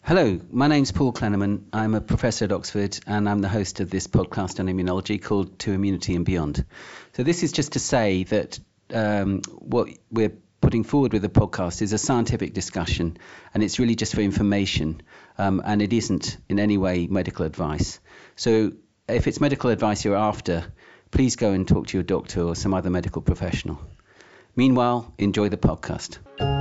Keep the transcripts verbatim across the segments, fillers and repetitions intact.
Hello, my name's Paul Klenneman. I'm a professor at Oxford and I'm the host of this podcast on immunology called To Immunity and Beyond. So this is just to say that um, what we're putting forward with the podcast is a scientific discussion, and it's really just for information, um, and it isn't in any way medical advice. So if it's medical advice you're after, please go and talk to your doctor or some other medical professional. Meanwhile, enjoy the podcast.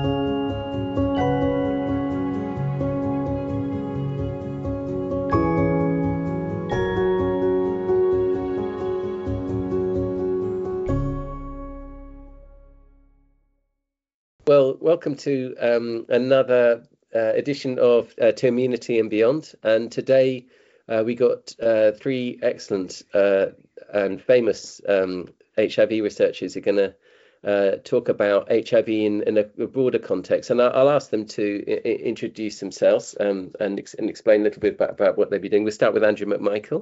Well, welcome to um, another uh, edition of uh, To Immunity and Beyond. And today uh, we got uh, three excellent uh, and famous um, H I V researchers who are going to uh, talk about H I V in, in a broader context. And I'll, I'll ask them to I- introduce themselves um, and, ex- and explain a little bit about, about what they'll be doing. We'll start with Andrew McMichael.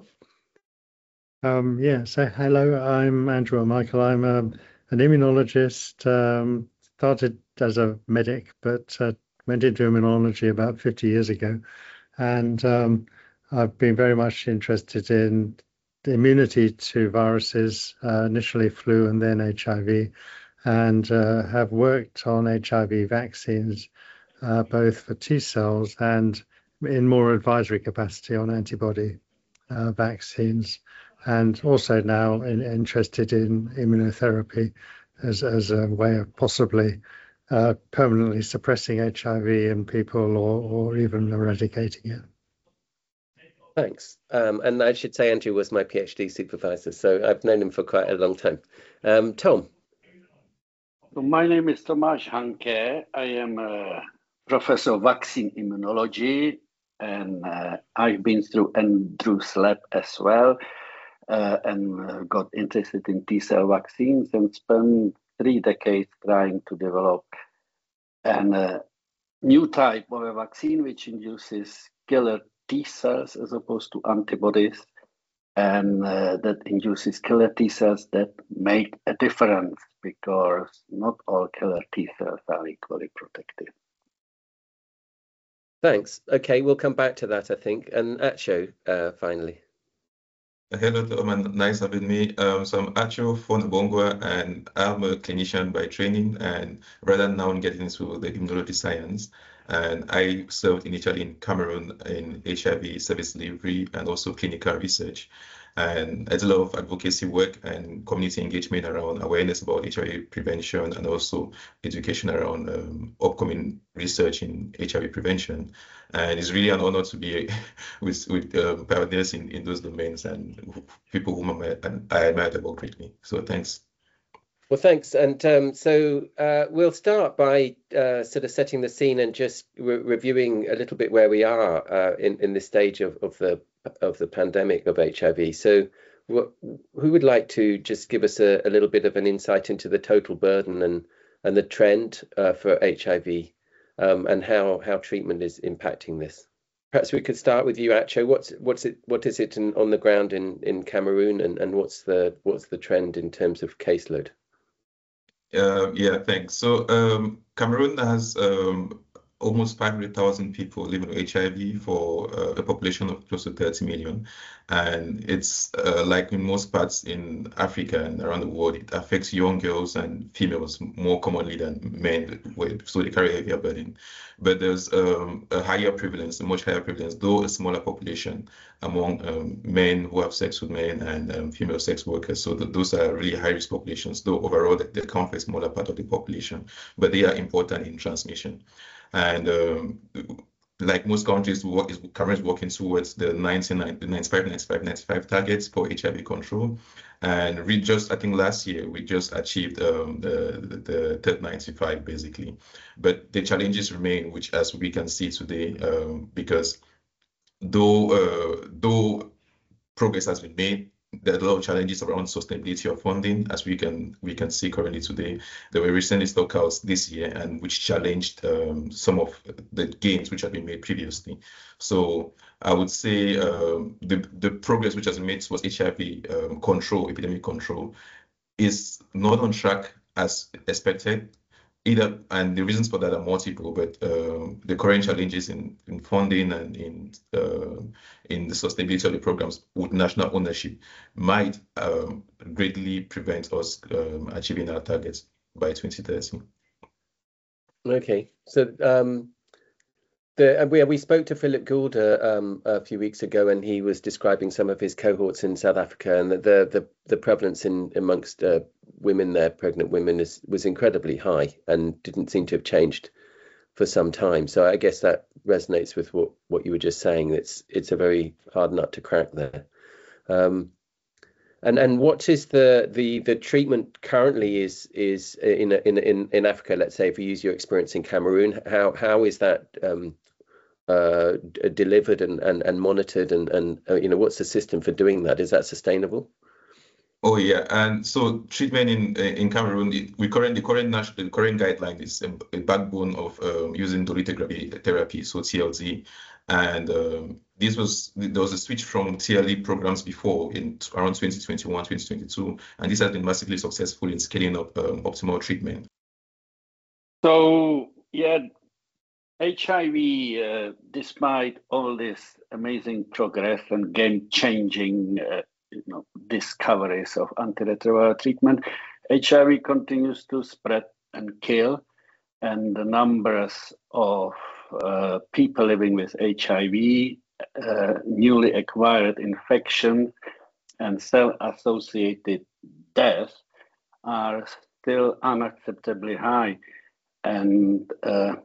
Um, yeah, so hello, I'm Andrew McMichael. I'm um, an immunologist. Um, started as a medic, but uh, went into immunology about fifty years ago. And um, I've been very much interested in the immunity to viruses, uh, initially flu and then H I V, and uh, have worked on H I V vaccines, uh, both for T cells and in more advisory capacity on antibody uh, vaccines. And also now in, interested in immunotherapy as, as a way of possibly uh, permanently suppressing H I V in people or, or even eradicating it. Thanks. Um, and I should say Andrew was my PhD supervisor, so I've known him for quite a long time. Um, Tom. So my name is Tomáš Hanke. I am a professor of vaccine immunology, and uh, I've been through Andrew's lab as well. Uh, and uh, got interested in T-cell vaccines and spent three decades trying to develop a uh, new type of a vaccine which induces killer T-cells as opposed to antibodies, and uh, that induces killer T-cells that make a difference because not all killer T-cells are equally protective. Thanks. Okay, we'll come back to that, I think. And Acho, uh, finally. Hello, Tom, and nice having me. Um, so I'm Acho Fonabongwa, and I'm a clinician by training, and rather now I'm getting into the immunology science. And I served initially in Cameroon in H I V service delivery and also clinical research. And I did a lot of advocacy work and community engagement around awareness about H I V prevention and also education around um, upcoming research in H I V prevention. And it's really an honor to be with with um, pioneers in, in those domains and people whom I, I admire the work greatly. So thanks. Well, thanks. And um, so uh, we'll start by uh, sort of setting the scene and just re- reviewing a little bit where we are uh, in, in this stage of, of the of the pandemic of H I V. So wh- who would like to just give us a, a little bit of an insight into the total burden and, and the trend uh, for H I V um, and how, how treatment is impacting this? Perhaps we could start with you, Acho. What's what's it what is it in, on the ground in, in Cameroon, and, and what's the what's the trend in terms of caseload? Uh, yeah, thanks. So um, Cameroon has um, almost five hundred thousand people living with H I V for uh, a population of close to thirty million. And it's uh, like in most parts in Africa and around the world, it affects young girls and females more commonly than men, so they carry a heavier burden. But there's um, a higher prevalence, a much higher prevalence, though a smaller population among um, men who have sex with men and um, female sex workers. So th- those are really high-risk populations, though overall they account for a smaller part of the population, but they are important in transmission. And um, like most countries, work is currently working towards the ninety-nine, the ninety-five, ninety-five, ninety-five targets for H I V control. And we just, I think last year, we just achieved um, the, the, the third ninety-five basically. But the challenges remain, which as we can see today, um, because though uh, though progress has been made, there are a lot of challenges around sustainability of funding, as we can we can see currently today. There were recently stockouts this year, and which challenged um, some of the gains which have been made previously. So I would say um, the the progress which has been made towards H I V um, control, epidemic control, is not on track as expected. either, and the reasons for that are multiple, but um, the current challenges in, in funding and in uh, in the sustainability of the programs with national ownership might um, greatly prevent us um, achieving our targets by twenty thirty. Okay, so um, the, we we spoke to Philip Goulder um, a few weeks ago, and he was describing some of his cohorts in South Africa, and the the the, the prevalence in amongst uh, women there, pregnant women, is was incredibly high and didn't seem to have changed for some time. So I guess that resonates with what what you were just saying. It's it's a very hard nut to crack there. Um, And and what is the the the treatment currently is is in in in in Africa? Let's say if we use your experience in Cameroon, how how is that um, uh, d- delivered and, and and monitored, and and uh, you know, what's the system for doing that? Is that sustainable? Oh yeah, and so treatment in in Cameroon, it, we currently current national the current guideline is a, a backbone of um, using dolutegravir therapy, so T L T, and um, this was there was a switch from T L E programs before in around twenty twenty-one, twenty twenty-two, and this has been massively successful in scaling up um, optimal treatment. So yeah, H I V, uh, despite all this amazing progress and game-changing uh, you know, discoveries of antiretroviral treatment, H I V continues to spread and kill, and the numbers of uh, people living with H I V, uh, newly acquired infection, and cell-associated death are still unacceptably high. And uh,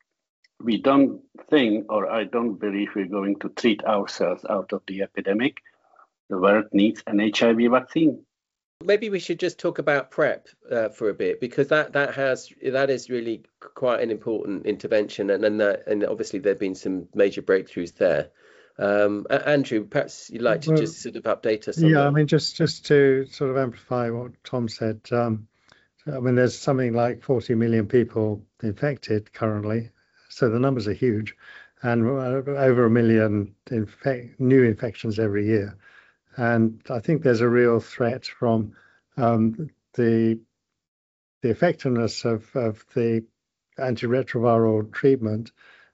we don't think, or I don't believe we're going to treat ourselves out of the epidemic. The world needs an H I V vaccine. Maybe we should just talk about PrEP uh, for a bit, because that that has that is really quite an important intervention, and and, that, and obviously there've been some major breakthroughs there. Um, Andrew, perhaps you'd like to Well, just sort of update us on yeah, that. I mean, just just to sort of amplify what Tom said, um, I mean, there's something like forty million people infected currently, so the numbers are huge, and over a million infect, new infections every year. And I think there's a real threat from um, the the effectiveness of, of the antiretroviral treatment.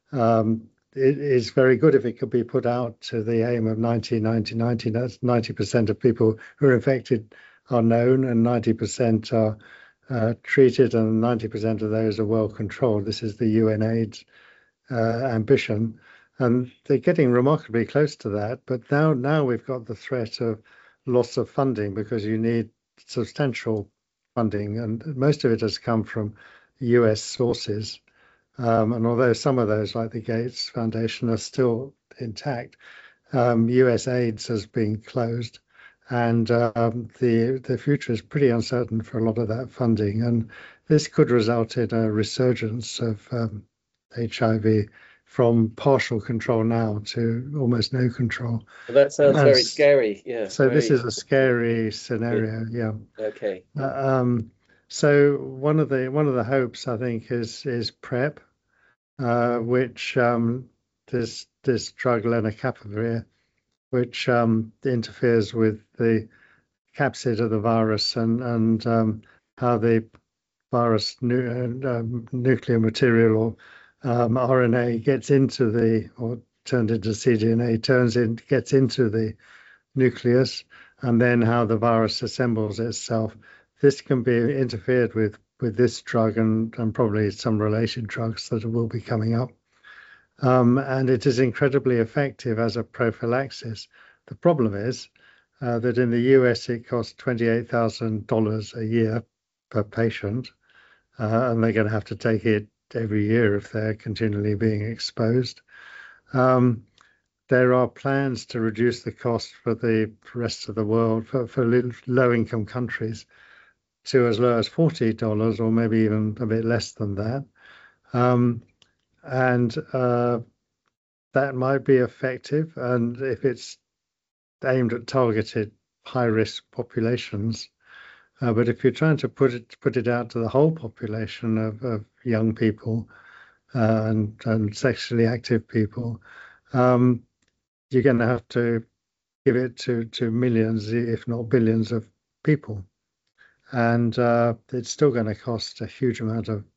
Um, it is very good if it could be put out to the aim of ninety, ninety, ninety. That's ninety percent of people who are infected are known, and ninety percent are uh, treated, and ninety percent of those are well controlled. This is the U N AIDS uh, ambition. And they're getting remarkably close to that. But now, now we've got the threat of loss of funding, because you need substantial funding, and most of it has come from U S sources. Um, and although some of those, like the Gates Foundation, are still intact, um, U S AIDS has been closed, and um, the the future is pretty uncertain for a lot of that funding. And this could result in a resurgence of um, H I V, from partial control now to almost no control. Well, that sounds And very scary. Yeah. So very, this is a scary scenario. Yeah. Okay. Uh, um, so one of the one of the hopes, I think, is is PrEP, uh, which um, this this drug lenacapavir, which um, interferes with the capsid of the virus, and and um, how the virus nu- uh, nuclear material, or um, R N A, gets into the, or turned into c D N A, turns in gets into the nucleus, and then how the virus assembles itself. This can be interfered with with this drug, and, and probably some related drugs that will be coming up. Um, and it is incredibly effective as a prophylaxis. The problem is uh, that in the U S it costs twenty-eight thousand dollars a year per patient, uh, and they're going to have to take it every year if they're continually being exposed. Um, There are plans to reduce the cost for the rest of the world, for, for low-income countries, to as low as forty dollars, or maybe even a bit less than that. Um, and uh, that might be effective. And if it's aimed at targeted high-risk populations, uh, but if you're trying to put it put it out to the whole population of, of young people uh, and, and sexually active people, um, you're going to have to give it to, to millions, if not billions, of people. And uh, it's still going to cost a huge amount of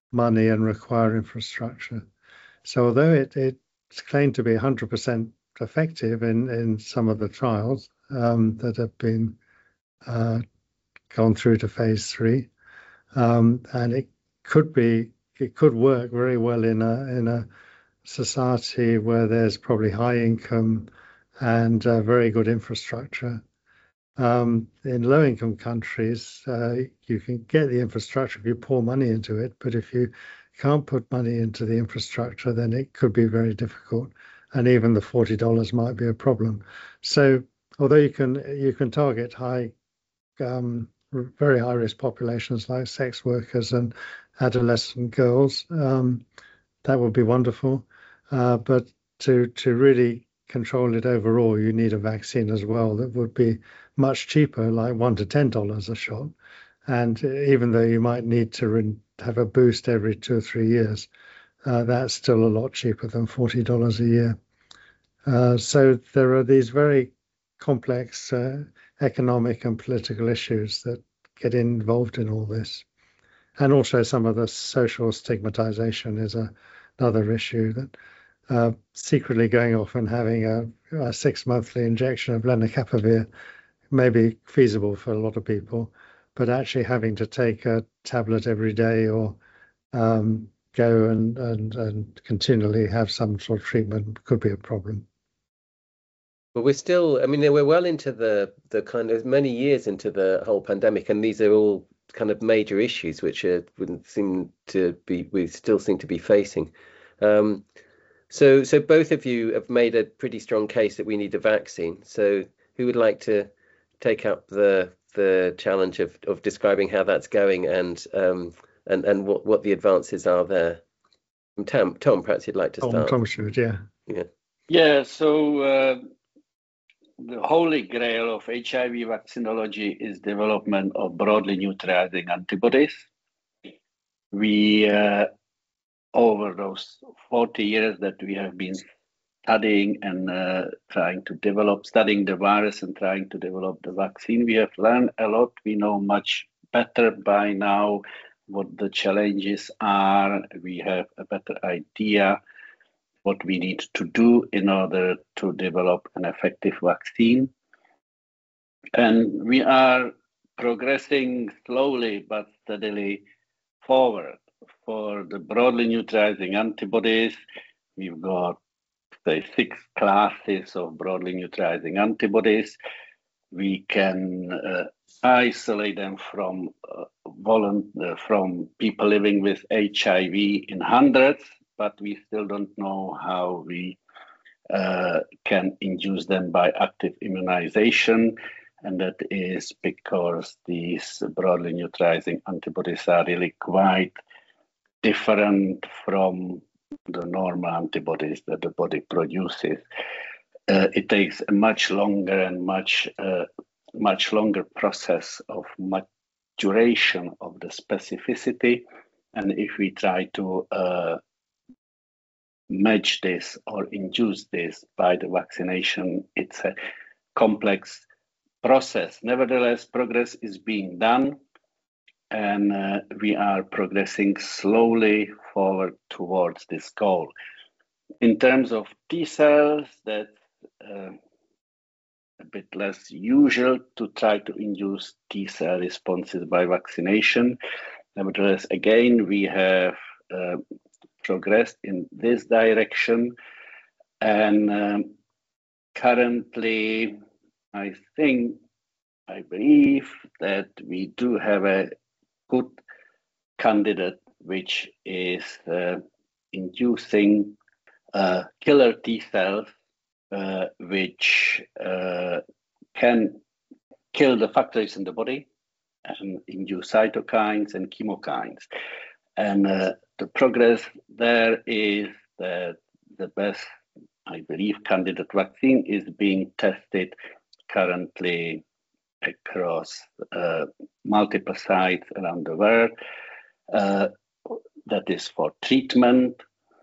money and require infrastructure. So although it, it's claimed to be one hundred percent effective in, in some of the trials um, that have been uh, gone through to phase three, um, and it could be it could work very well in a in a society where there's probably high income and uh, very good infrastructure. Um, in low-income countries, uh, you can get the infrastructure if you pour money into it, but if you can't put money into the infrastructure, then it could be very difficult, and even the forty dollars might be a problem. So, although you can you can target high, um, very high-risk populations like sex workers and adolescent girls, um, that would be wonderful. Uh, but to to really control it overall, you need a vaccine as well that would be much cheaper, like one to ten dollars a shot. And even though you might need to re- have a boost every two or three years, uh, that's still a lot cheaper than forty dollars a year. Uh, so there are these very complex uh, economic and political issues that get involved in all this. And also some of the social stigmatization is a, another issue, that uh, secretly going off and having a, a six-monthly injection of lenacapavir may be feasible for a lot of people, but actually having to take a tablet every day or um, go and, and, and continually have some sort of treatment could be a problem. But we're still, I mean, we're well into the the kind of many years into the whole pandemic, and these are all kind of major issues which are, wouldn't seem to be, we still seem to be facing. Um, so, so both of you have made a pretty strong case that we need a vaccine. So, who would like to take up the the challenge of of describing how that's going and um, and and what what the advances are there? Tom, Tom, perhaps you'd like to Tom, start. Tom should, yeah. Yeah. Yeah. So. Uh... The holy grail of H I V vaccinology is development of broadly neutralizing antibodies. We, uh, over those forty years that we have been studying and uh, trying to develop, studying the virus and trying to develop the vaccine, we have learned a lot. We know much better by now what the challenges are. We have a better idea what we need to do in order to develop an effective vaccine. And we are progressing slowly but steadily forward. For the broadly neutralizing antibodies, we've got, say, six classes of broadly neutralizing antibodies. We can uh, isolate them from, uh, volunt- uh, from people living with H I V in hundreds, but we still don't know how we uh, can induce them by active immunization. And that is because these broadly neutralizing antibodies are really quite different from the normal antibodies that the body produces. Uh, it takes a much longer and much, uh, much longer process of maturation of the specificity. And if we try to uh, match this or induce this by the vaccination, it's a complex process. Nevertheless, progress is being done, and uh, we are progressing slowly forward towards this goal. In terms of T cells, that's uh, a bit less usual to try to induce T cell responses by vaccination. Nevertheless, again, we have uh, progressed in this direction, and um, currently, I think, I believe that we do have a good candidate which is uh, inducing uh, killer T cells uh, which uh, can kill the factors in the body and induce cytokines and chemokines. And uh, the progress there is that the best, I believe, candidate vaccine is being tested currently across uh, multiple sites around the world. Uh, that is for treatment.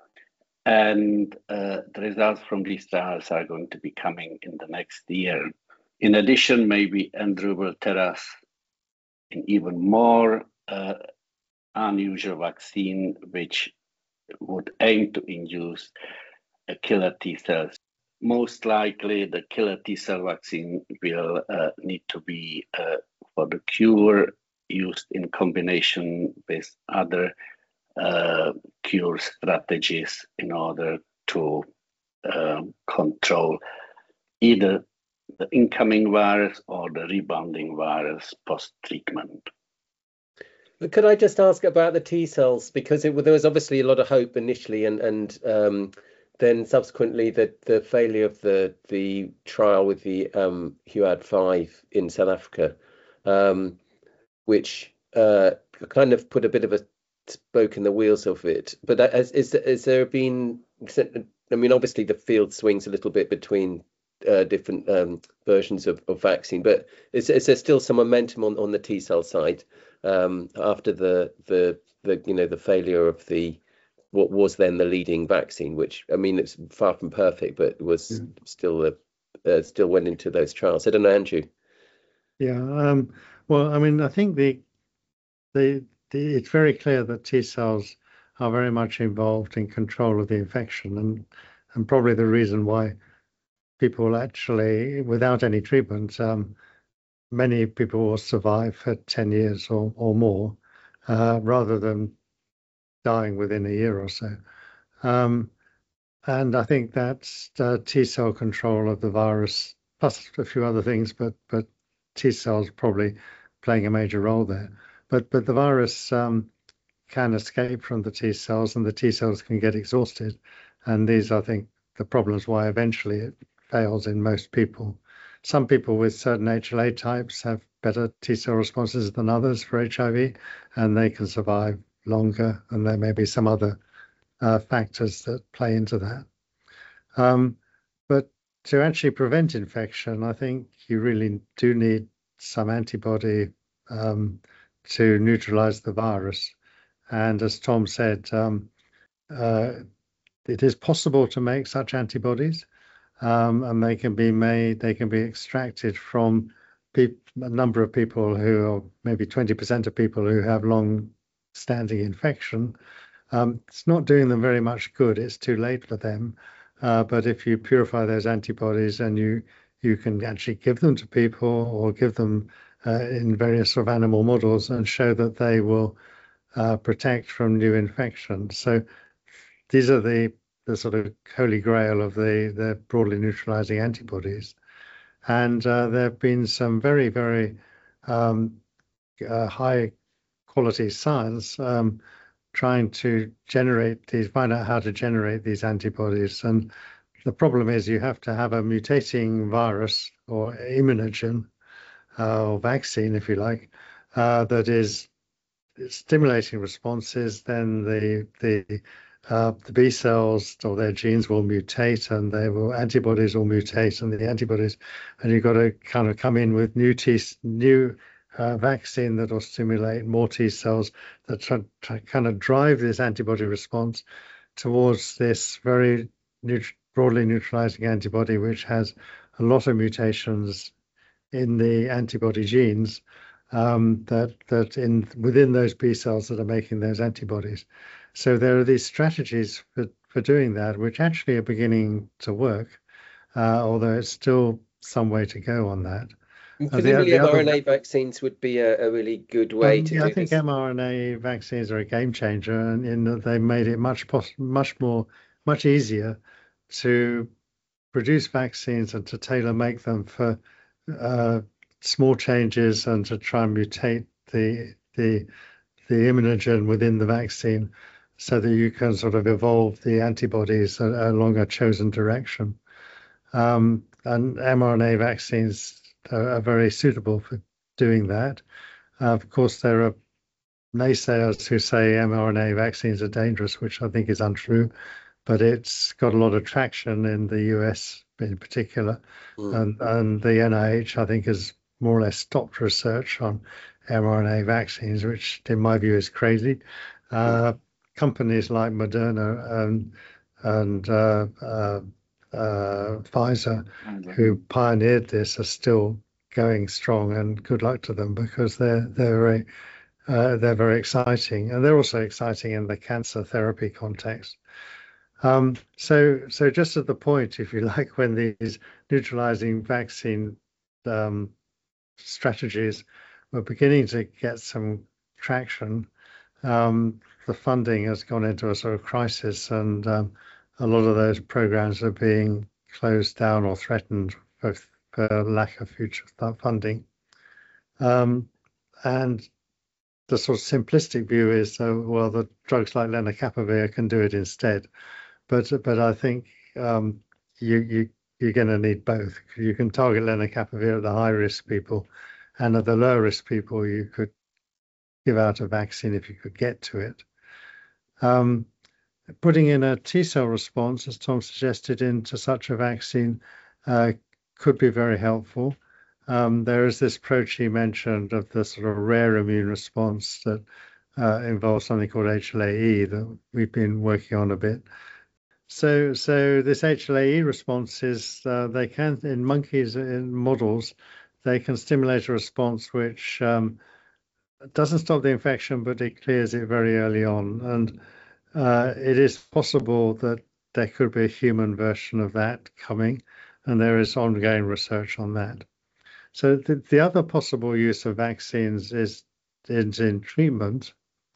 And uh, the results from these trials are going to be coming in the next year. In addition, maybe Andrew will tell us in even more uh, unusual vaccine which would aim to induce a killer T cells. Most likely, the killer T cell vaccine will uh, need to be uh, for the cure used in combination with other uh, cure strategies in order to uh, control either the incoming virus or the rebounding virus post-treatment. Could I just ask about the T cells, because it, there was obviously a lot of hope initially, and and um, then subsequently the the failure of the the trial with the um, H U A D five in South Africa, um, which uh, kind of put a bit of a spoke in the wheels of it. But has, is is there been? I mean, obviously the field swings a little bit between uh, different um, versions of, of vaccine, but is, is there still some momentum on, on the T cell side um, after the the the you know the failure of the what was then the leading vaccine, which I mean it's far from perfect, but was yeah. still a, uh, still went into those trials. I don't know, Andrew. Yeah. Um, well, I mean, I think the the, the it's very clear that T cells are very much involved in control of the infection, and and probably the reason why people actually, without any treatment, um, many people will survive for ten years or, or more, uh, rather than dying within a year or so. Um, and I think that's uh, T cell control of the virus, plus a few other things, but but T cells probably playing a major role there. But but the virus um, can escape from the T cells, and the T cells can get exhausted. And these, I think, the problems why eventually it fails in most people. Some people with certain H L A types have better T cell responses than others for H I V, and they can survive longer. And there may be some other uh, factors that play into that. Um, but to actually prevent infection, I think you really do need some antibody um, to neutralize the virus. And as Tom said, um, uh, it is possible to make such antibodies, um, and they can be made, they can be extracted from a number of people who are maybe twenty percent of people who have long-standing infection. Um, it's not doing them very much good. It's too late for them. Uh, but if you purify those antibodies and you you can actually give them to people or give them uh, in various sort of animal models and show that they will uh, protect from new infections. So these are the the sort of holy grail of the the broadly neutralizing antibodies. And uh, there have been some very, very um, uh, high quality science um, trying to generate these, find out how to generate these antibodies. And the problem is you have to have a mutating virus or immunogen uh, or vaccine, if you like, uh, that is stimulating responses. Then the the uh, the B cells or their genes will mutate, and they will antibodies will mutate, and the antibodies, and you've got to kind of come in with new T new uh, vaccine that will stimulate more T cells that try, try kind of drive this antibody response towards this very neut broadly neutralizing antibody, which has a lot of mutations in the antibody genes um, that that in within those B cells that are making those antibodies. So there are these strategies for, for doing that, which actually are beginning to work, uh, although it's still some way to go on that. Presumably uh, mRNA other... vaccines would be a, a really good way um, to yeah, do I think this. mRNA vaccines are a game changer, and in that they made it much much more much easier to produce vaccines and to tailor make them for uh, small changes and to try and mutate the the the immunogen within the vaccine so that you can sort of evolve the antibodies along a chosen direction. Um, and mRNA vaccines are, are very suitable for doing that. Uh, of course, there are naysayers who say mRNA vaccines are dangerous, which I think is untrue, but it's got a lot of traction in the U S in particular. Mm. And, and the N I H, I think, has more or less stopped research on mRNA vaccines, which in my view is crazy. Uh, companies like Moderna and, and uh, uh, uh, Pfizer, mm-hmm. who pioneered this, are still going strong, and good luck to them, because they're they're very uh, they're very exciting, and they're also exciting in the cancer therapy context. Um, so, so just at the point, if you like, when these neutralizing vaccine um, strategies were beginning to get some traction, um, the funding has gone into a sort of crisis, and um, a lot of those programs are being closed down or threatened for, for lack of future funding. Um, and the sort of simplistic view is, uh, well, the drugs like lenacapavir can do it instead. But but I think um, you you you're going to need both. You can target lenacapavir at the high risk people, and at the low risk people, you could give out a vaccine if you could get to it. Um, putting in a T cell response, as Tom suggested, into such a vaccine uh, could be very helpful. Um, there is this approach he mentioned of the sort of rare immune response that uh, involves something called H L A E that we've been working on a bit. So, so this H L A E response is uh, they can, in monkeys, in models, they can stimulate a response which um, doesn't stop the infection, but it clears it very early on. And uh, it is possible that there could be a human version of that coming, and there is ongoing research on that. So the, the other possible use of vaccines is, is in treatment,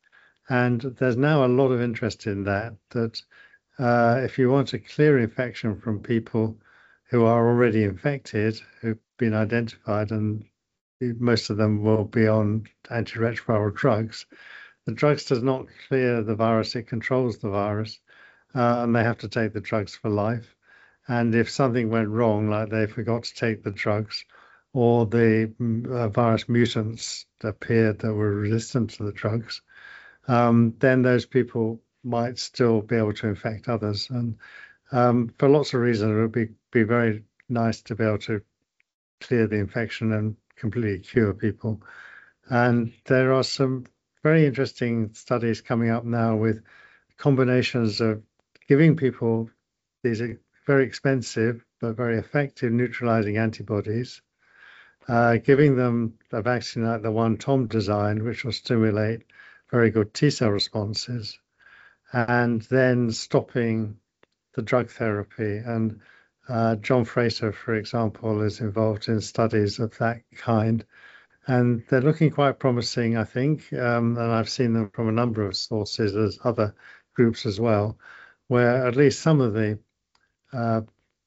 and there's now a lot of interest in that, that uh, if you want to clear infection from people who are already infected, who've been identified, and most of them will be on antiretroviral drugs, the drugs does not clear the virus, it controls the virus, uh, and they have to take the drugs for life. And if something went wrong, like they forgot to take the drugs, or the uh, virus mutants appeared that were resistant to the drugs, um, then those people might still be able to infect others. And um, for lots of reasons, it would be, be very nice to be able to clear the infection and completely cure people. And there are some very interesting studies coming up now with combinations of giving people these very expensive but very effective neutralizing antibodies, uh, giving them a vaccine like the one Tom designed, which will stimulate very good T cell responses, and then stopping the drug therapy. And uh, John Fraser, for example, is involved in studies of that kind. And they're looking quite promising, I think, um, and I've seen them from a number of sources as other groups as well, where at least some of the uh,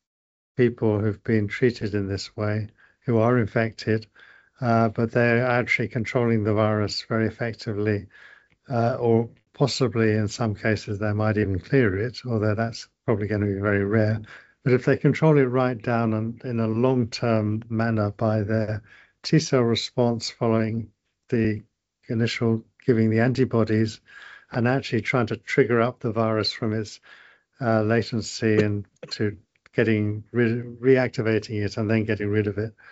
people who've been treated in this way, who are infected, uh, but they're actually controlling the virus very effectively, uh, or possibly in some cases they might even clear it, although that's probably going to be very rare. But if they control it right down and in a long-term manner by their T cell response following the initial giving the antibodies, and actually trying to trigger up the virus from its uh, latency and to getting rid, reactivating it and then getting rid of it.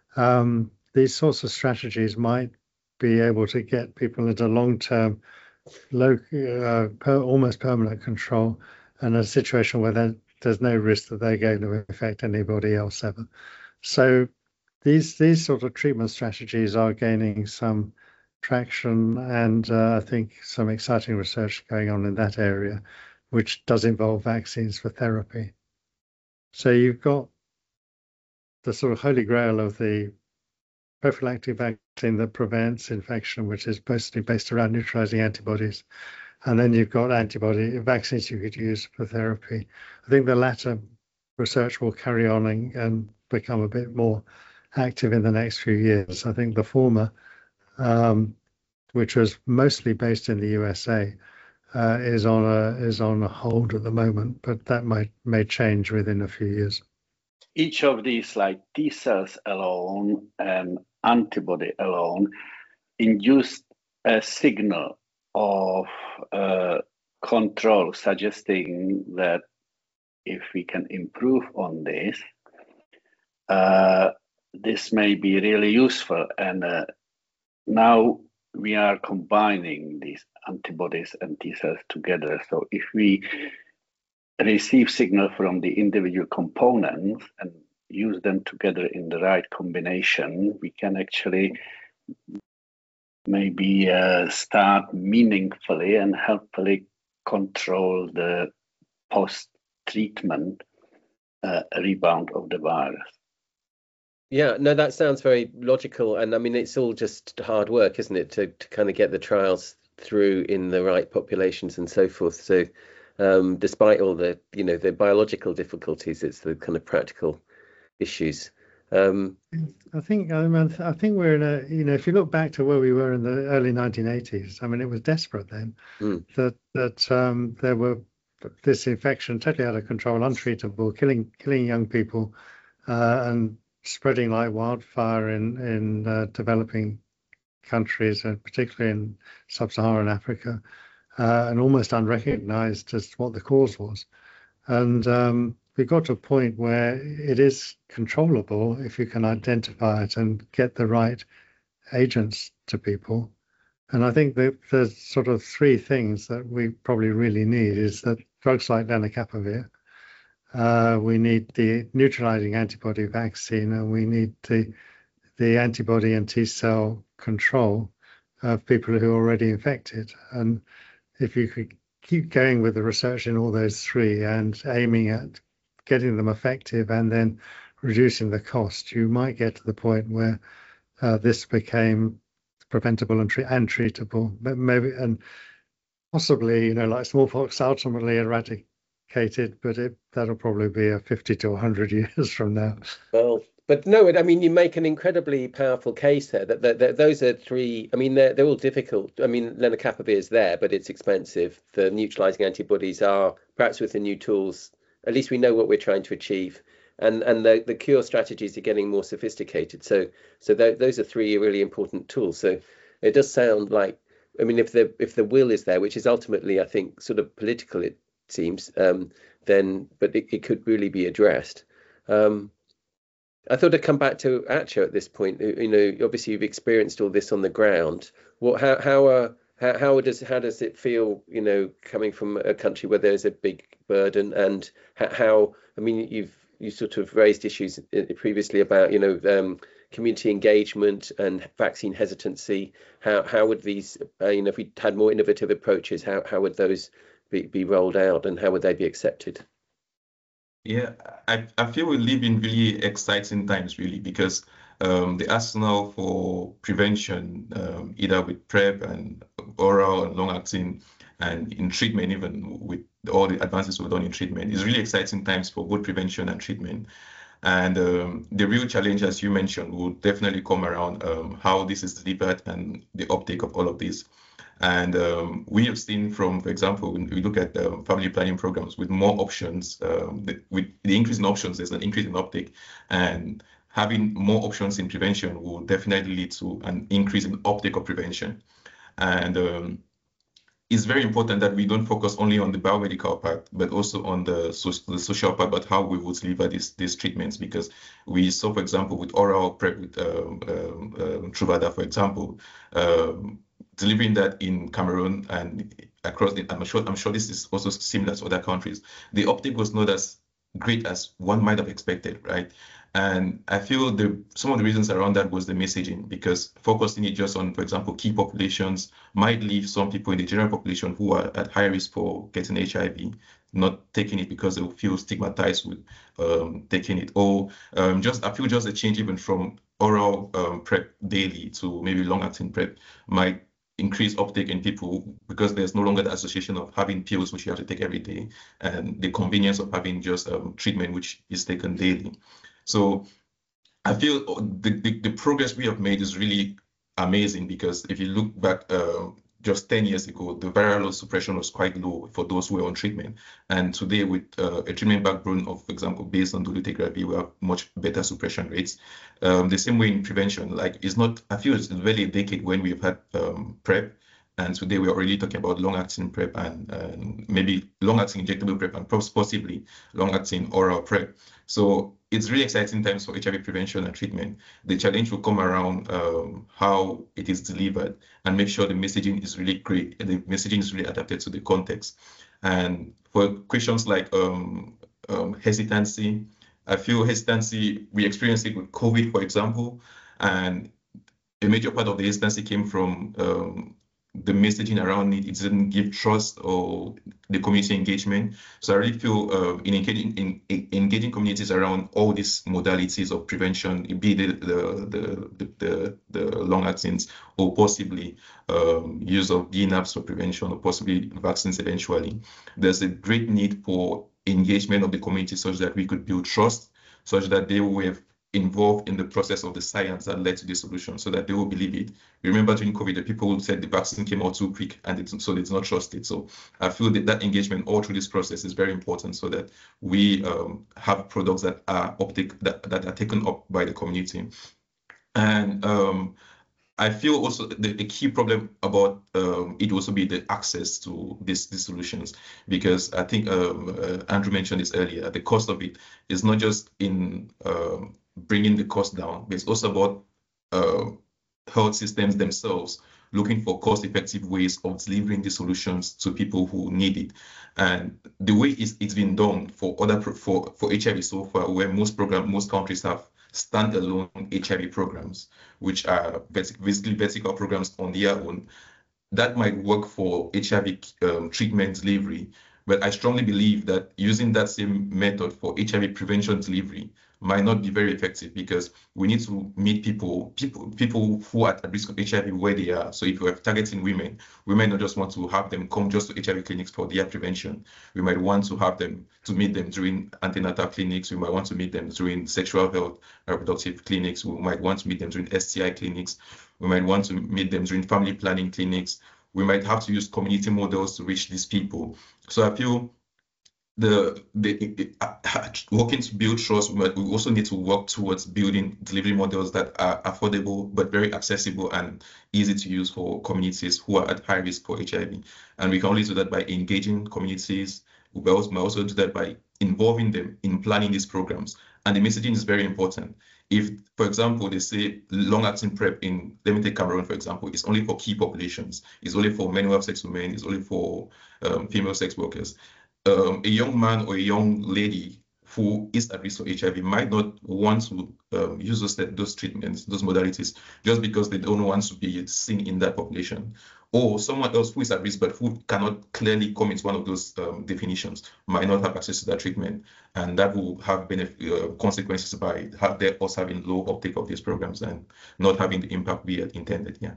Um, these sorts of strategies might be able to get people into long-term, low, uh, per, almost permanent control, and a situation where there's no risk that they're going to infect anybody else ever. So these these sort of treatment strategies are gaining some traction, and uh, I think some exciting research going on in that area, which does involve vaccines for therapy. So you've got the sort of holy grail of the prophylactic vaccine that prevents infection, which is mostly based around neutralizing antibodies. And then you've got antibody vaccines you could use for therapy. I think the latter research will carry on and, and become a bit more active in the next few years. I think the former, um, which was mostly based in the U S A, uh, is on a is on a hold at the moment, but that might may change within a few years. Each of these, like T cells alone and antibody alone, induced a signal of uh, control, suggesting that if we can improve on this, uh, this may be really useful. And uh, now we are combining these antibodies and T cells together. So if we receive signal from the individual components and use them together in the right combination, we can actually maybe uh, start meaningfully and helpfully control the post-treatment uh, rebound of the virus. Yeah, no, that sounds very logical. And I mean, it's all just hard work, isn't it, to, to kind of get the trials through in the right populations and so forth. So um, despite all the, you know, the biological difficulties, it's the kind of practical issues. Um, I think I, mean, I think we're in a, you know, if you look back to where we were in the early nineteen eighties, I mean, it was desperate then mm. that that um, there were this infection totally out of control, untreatable, killing killing young people, uh, and spreading like wildfire in in uh, developing countries, and particularly in sub-Saharan Africa, uh, and almost unrecognized as what the cause was. And um, we got to a point where it is controllable if you can identify it and get the right agents to people. And I think that there's sort of three things that we probably really need is that drugs like lenacapavir, uh, we need the neutralizing antibody vaccine, and we need the the antibody and T cell control of people who are already infected. And if you could keep going with the research in all those three and aiming at getting them effective and then reducing the cost, you might get to the point where uh, this became preventable and, tre- and treatable, but maybe and possibly, you know, like smallpox, ultimately eradicated, but it that'll probably be a fifty to one hundred years from now. Well, but no, I mean, you make an incredibly powerful case there. That, that, that those are three. I mean, they're they're all difficult. I mean, lenacapavir is there, but it's expensive. The neutralizing antibodies are, perhaps with the new tools, at least we know what we're trying to achieve, and and the, the cure strategies are getting more sophisticated. So so th- those are three really important tools. So it does sound like, I mean, if the if the will is there, which is ultimately, I think, sort of political, it seems, um, then, but it, it could really be addressed. Um, I thought I'd come back to Atcho at this point. You know, obviously you've experienced all this on the ground. What, how, how, uh, how, how does, how does it feel? You know, coming from a country where there's a big burden, and how? I mean, you've you sort of raised issues previously about, you know, um, community engagement and vaccine hesitancy. How, how would these, uh, you know, if we had more innovative approaches, how, how would those be, be rolled out, and how would they be accepted? Yeah, I, I feel we live in really exciting times, really, because um, the arsenal for prevention, um, either with PrEP and oral and long-acting, and in treatment, even with all the advances we've done in treatment, is really exciting times for both prevention and treatment. And um, the real challenge, as you mentioned, will definitely come around um, how this is delivered and the uptake of all of this. And um, we have seen from, for example, when we look at uh, family planning programs with more options, um, the, with the increase in options, there's an increase in uptake. And having more options in prevention will definitely lead to an increase in uptake of prevention. And um, it's very important that we don't focus only on the biomedical part, but also on the, so, the social part, but how we will deliver these these treatments. Because we saw, for example, with oral PrEP, with um, um, um, Truvada, for example, um, delivering that in Cameroon and across the, I'm sure I'm sure this is also similar to other countries. The uptake was not as great as one might have expected, right? And I feel the some of the reasons around that was the messaging, because focusing it just on, for example, key populations might leave some people in the general population who are at high risk for getting H I V not taking it because they feel stigmatized with um, taking it. Or um, just I feel just a change even from oral um, PrEP daily to maybe long-acting PrEP might increase uptake in people, because there's no longer the association of having pills which you have to take every day and the convenience of having just um, treatment which is taken daily. So I feel the, the, the progress we have made is really amazing, because if you look back uh, just ten years ago, the viral load suppression was quite low for those who were on treatment. And today, with uh, a treatment backbone of, for example, based on dolutegravir, we have much better suppression rates. Um, the same way in prevention, like it's not, I feel it's barely a decade when we've had um, PrEP. And today we're already talking about long-acting PrEP and, and maybe long-acting injectable PrEP and possibly long-acting oral PrEP. So it's really exciting times for H I V prevention and treatment. The challenge will come around um, how it is delivered and make sure the messaging is really great and the messaging is really adapted to the context. And for questions like um, um, hesitancy, I feel hesitancy, we experienced it with COVID, for example, and a major part of the hesitancy came from um, the messaging around it. It didn't give trust or the community engagement. So I really feel uh, in engaging in, in engaging communities around all these modalities of prevention, be the the the the, the long actings or possibly um, use of D NAPs for prevention or possibly vaccines eventually. There's a great need for engagement of the community such that we could build trust, such that they were involved in the process of the science that led to the solution, so that they will believe it. Remember during COVID, the people said the vaccine came out too quick, and it, so they did not trust it. So I feel that that engagement all through this process is very important, so that we um, have products that are uptake that, that are taken up by the community. And um, I feel also the, the key problem about um, it also be the access to these, these solutions, because I think um, uh, Andrew mentioned this earlier. The cost of it is not just in um, bringing the cost down, but it's also about uh, health systems themselves looking for cost-effective ways of delivering the solutions to people who need it. And the way it's, it's been done for other for for H I V so far, where most program most countries have standalone H I V programs, which are basically vertical programs on their own. That might work for H I V um, treatment delivery, but I strongly believe that using that same method for H I V prevention delivery might not be very effective, because we need to meet people, people, people who are at risk of H I V where they are. So if we're targeting women, we might not just want to have them come just to H I V clinics for their prevention. We might want to have them to meet them during antenatal clinics. We might want to meet them during sexual health, reproductive clinics. We might want to meet them during S T I clinics. We might want to meet them during family planning clinics. We might have to use community models to reach these people. So I feel the, the uh, working to build trust, we also need to work towards building delivery models that are affordable but very accessible and easy to use for communities who are at high risk for H I V. And we can only do that by engaging communities. We also, we also do that by involving them in planning these programs. And the messaging is very important. If, for example, they say long-acting PrEP in, let me take Cameroon, for example, it's only for key populations. It's only for men who have sex with men. It's only for um, female sex workers. Um, a young man or a young lady who is at risk for H I V might not want to um, use those, those treatments, those modalities, just because they don't want to be seen in that population. Or someone else who is at risk but who cannot clearly come into one of those um, definitions might not have access to that treatment, and that will have benefit, uh, consequences by have their, us having low uptake of these programs and not having the impact we had intended. Yeah.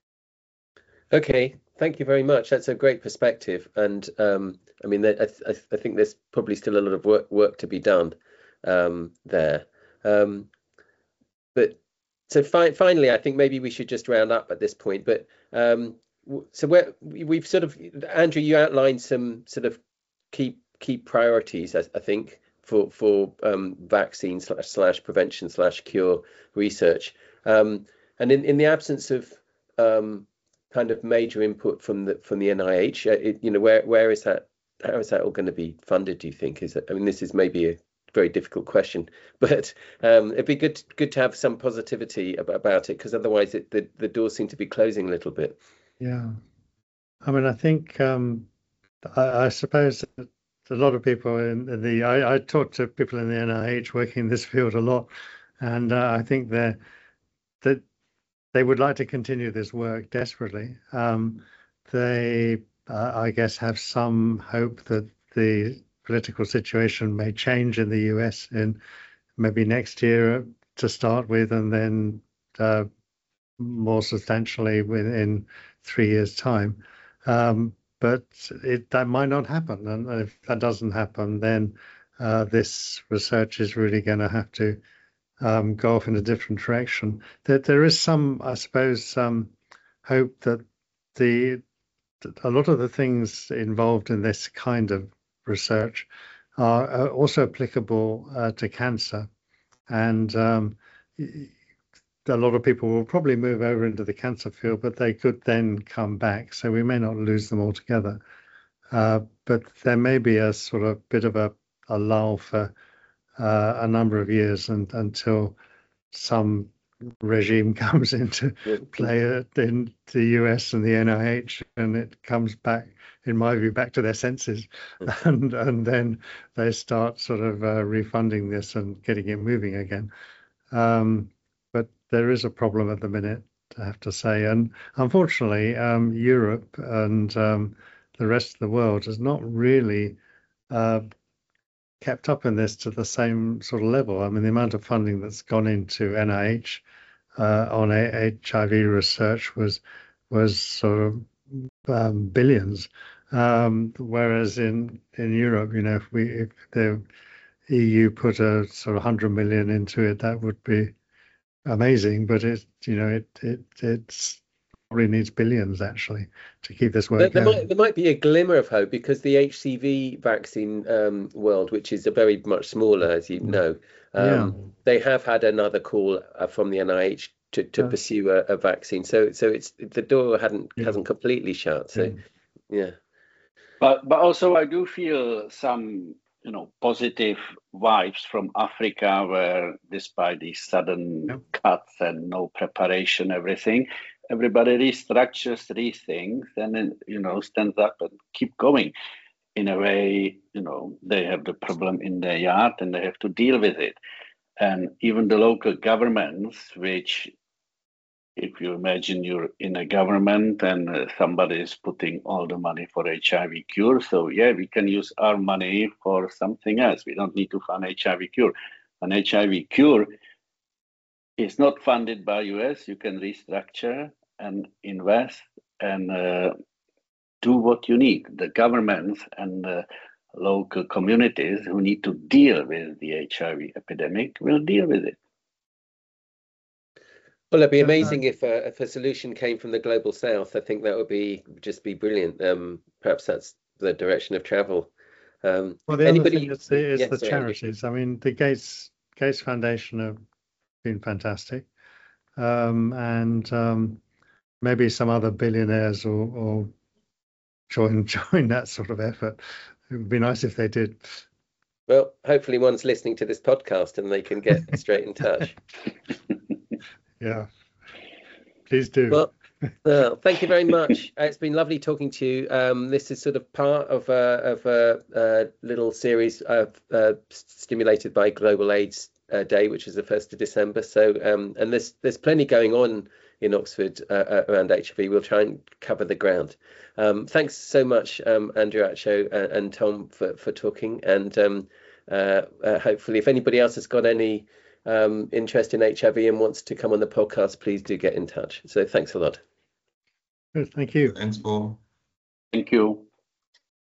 Okay, thank you very much. That's a great perspective, and um, I mean, I, I, I think there's probably still a lot of work work to be done um, there. Um, but so fi finally, I think maybe we should just round up at this point. But um, so where we've sort of, Andrew, you outlined some sort of key key priorities, I, I think, for for um, vaccine slash slash prevention slash cure research, um, and in in the absence of um, kind of major input from the from the N I H, it, you know, where where is that? How is that all going to be funded, do you think? Is it, I mean, this is maybe a very difficult question, but um, it'd be good good to have some positivity about, about it, because otherwise it, the the doors seem to be closing a little bit. Yeah, I mean, I think um, I, I suppose that a lot of people in the I, I talk to people in the N I H working in this field a lot, and uh, I think they're that they would like to continue this work desperately. Um, they, uh, I guess, have some hope that the political situation may change in the U S in maybe next year to start with, and then uh, more substantially within three years' time. Um, but it, that might not happen. And if that doesn't happen, then uh, this research is really going to have to Um, go off in a different direction. That there is some, I suppose, some hope that the a lot of the things involved in this kind of research are, are also applicable uh, to cancer, and um, a lot of people will probably move over into the cancer field, but they could then come back. So we may not lose them altogether, uh, but there may be a sort of bit of a, a lull for Uh, a number of years and, until some regime comes into play in the U S and the N I H, and it comes back, in my view, back to their senses, and and then they start sort of uh, refunding this and getting it moving again. Um, but there is a problem at the minute I have to say. And unfortunately, um, Europe and um, the rest of the world has not really uh, kept up in this to the same sort of level. I mean, the amount of funding that's gone into N I H uh, on H I V research was was sort of um, billions, um, whereas in in Europe, you know, if we if the E U put a sort of hundred million into it, that would be amazing. But it, you know, it it it's probably needs billions actually to keep this work There, there going. might there might be a glimmer of hope because the H C V vaccine um, world, which is a very much smaller, as you know, um, Yeah. they have had another call uh, from the N I H to, to Yes. pursue a, a vaccine. So so it's the door hadn't Yeah. hasn't completely shut. So Yeah. yeah. But but also I do feel some, you know, positive vibes from Africa, where despite these sudden Yep. cuts and no preparation, everything, everybody restructures, rethinks, and then, you know, stands up and keep going. In a way, you know, they have the problem in their yard and they have to deal with it. And even the local governments, which, if you imagine you're in a government and uh, somebody is putting all the money for H I V cure, so yeah, we can use our money for something else. We don't need to fund H I V cure. An H I V cure is not funded by U S. You can restructure and invest and uh, do what you need. The governments and the local communities who need to deal with the H I V epidemic will deal with it. Well, it'd be Yeah, amazing if a, if a solution came from the global south. I think that would be just be brilliant. Um, perhaps that's the direction of travel. Um, Well, the anybody? other thing is the, is Yeah, the sorry, Andrew. charities. I mean, the Gates Gates Foundation have been fantastic, um, and um, maybe some other billionaires or, or join join that sort of effort. It would be nice if they did. Well, hopefully one's listening to this podcast and they can get straight in touch. Yeah, please do. Well, uh, thank you very much. Uh, it's been lovely talking to you. Um, this is sort of part of a, of a, a little series of, uh, stimulated by Global AIDS uh, Day, which is the first of December. So, um, and there's there's plenty going on in Oxford uh, around H I V. We'll try and cover the ground. Um, thanks so much, um, Andrew Acho and, and Tom, for, for talking. And um, uh, uh, hopefully, if anybody else has got any um, interest in H I V and wants to come on the podcast, please do get in touch. So thanks a lot. Thank you. Thanks, Paul. Thank you.